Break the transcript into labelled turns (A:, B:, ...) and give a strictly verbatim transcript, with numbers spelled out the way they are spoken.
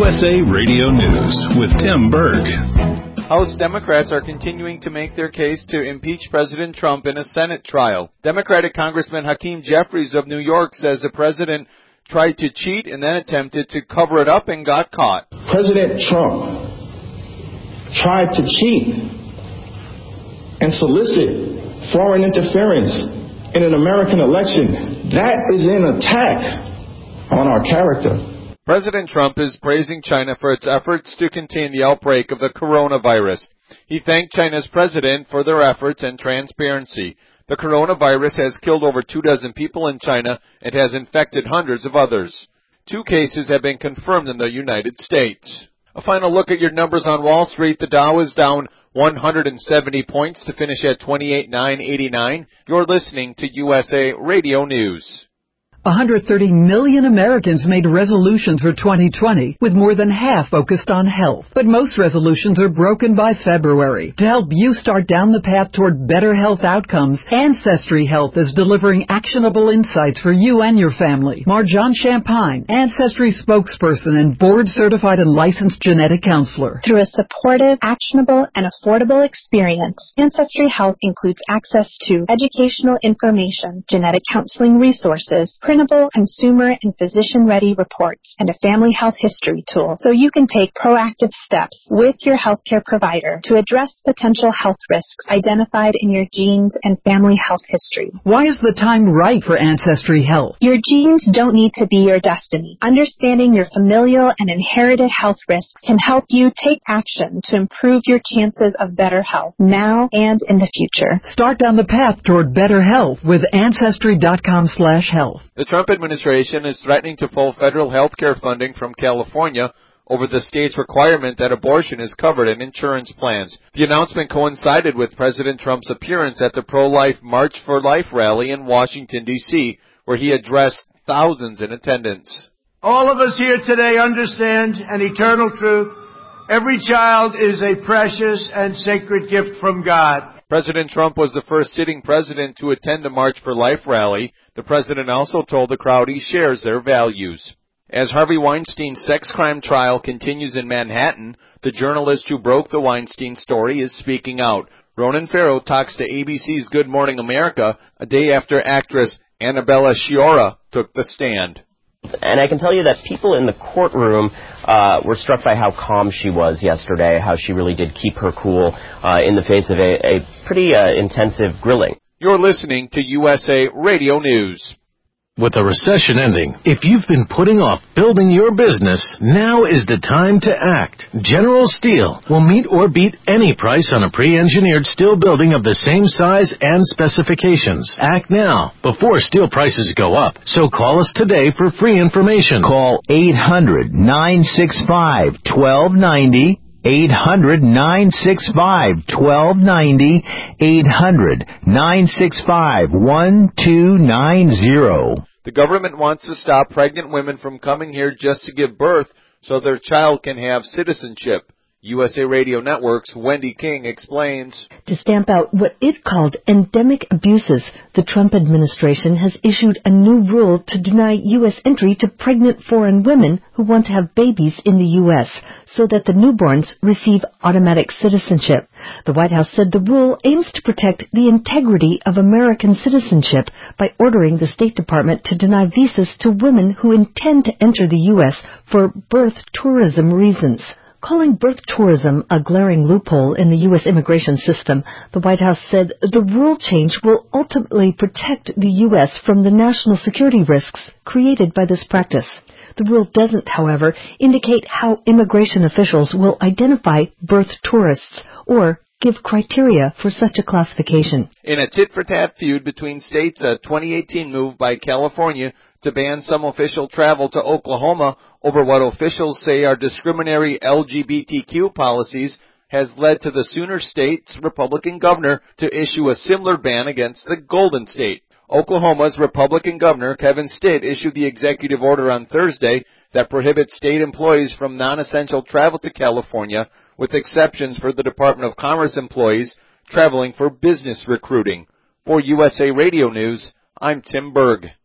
A: U S A Radio News with Tim Berg.
B: House Democrats are continuing to make their case to impeach President Trump in a Senate trial. Democratic Congressman Hakeem Jeffries of New York says the president tried to cheat and then attempted to cover it up and got caught.
C: President Trump tried to cheat and solicit foreign interference in an American election. That is an attack on our character.
B: President Trump is praising China for its efforts to contain the outbreak of the coronavirus. He thanked China's president for their efforts and transparency. The coronavirus has killed over two dozen people in China and has infected hundreds of others. Two cases have been confirmed in the United States. A final look at your numbers on Wall Street. The Dow is down one hundred seventy points to finish at twenty-eight thousand nine hundred eighty-nine. You're listening to U S A Radio News.
D: one hundred thirty million Americans made resolutions for twenty twenty, with more than half focused on health. But most resolutions are broken by February. To help you start down the path toward better health outcomes, Ancestry Health is delivering actionable insights for you and your family. Marjan Champagne, Ancestry spokesperson and board-certified and licensed genetic counselor.
E: Through a supportive, actionable, and affordable experience, Ancestry Health includes access to educational information, genetic counseling resources, printable consumer and physician-ready reports, and a family health history tool, so you can take proactive steps with your healthcare provider to address potential health risks identified in your genes and family health history.
D: Why is the time right for Ancestry Health?
E: Your genes don't need to be your destiny. Understanding your familial and inherited health risks can help you take action to improve your chances of better health now and in the future.
D: Start down the path toward better health with Ancestry dot com slash health.
B: The Trump administration is threatening to pull federal health care funding from California over the state's requirement that abortion is covered in insurance plans. The announcement coincided with President Trump's appearance at the pro-life March for Life rally in Washington, D C, where he addressed thousands in attendance.
F: All of us here today understand an eternal truth. Every child is a precious and sacred gift from God.
B: President Trump was the first sitting president to attend a March for Life rally. The president also told the crowd he shares their values. As Harvey Weinstein's sex crime trial continues in Manhattan, the journalist who broke the Weinstein story is speaking out. Ronan Farrow talks to A B C's Good Morning America a day after actress Annabella Sciorra took the stand.
G: And I can tell you that people in the courtroom uh, were struck by how calm she was yesterday, how she really did keep her cool uh, in the face of a, a pretty uh, intensive grilling.
B: You're listening to U S A Radio News.
A: With the recession ending, if you've been putting off building your business, now is the time to act. General Steel will meet or beat any price on a pre-engineered steel building of the same size and specifications. Act now, before steel prices go up. So call us today for free information.
H: Call eight hundred, nine six five, one two nine zero. eight hundred, nine six five, one two nine zero. eight hundred, nine six five, one two nine zero.
B: The government wants to stop pregnant women from coming here just to give birth so their child can have citizenship. U S A Radio Network's Wendy King explains.
I: To stamp out what it called endemic abuses, the Trump administration has issued a new rule to deny U S entry to pregnant foreign women who want to have babies in the U S so that the newborns receive automatic citizenship. The White House said the rule aims to protect the integrity of American citizenship by ordering the State Department to deny visas to women who intend to enter the U S for birth tourism reasons. Calling birth tourism a glaring loophole in the U S immigration system, the White House said the rule change will ultimately protect the U S from the national security risks created by this practice. The rule doesn't, however, indicate how immigration officials will identify birth tourists or give criteria for such a classification.
B: In a tit-for-tat feud between states, a twenty eighteen move by California to ban some official travel to Oklahoma over what officials say are discriminatory L G B T Q policies has led to the Sooner State's Republican governor to issue a similar ban against the Golden State. Oklahoma's Republican governor, Kevin Stitt, issued the executive order on Thursday that prohibits state employees from non-essential travel to California, with exceptions for the Department of Commerce employees traveling for business recruiting. For U S A Radio News, I'm Tim Berg.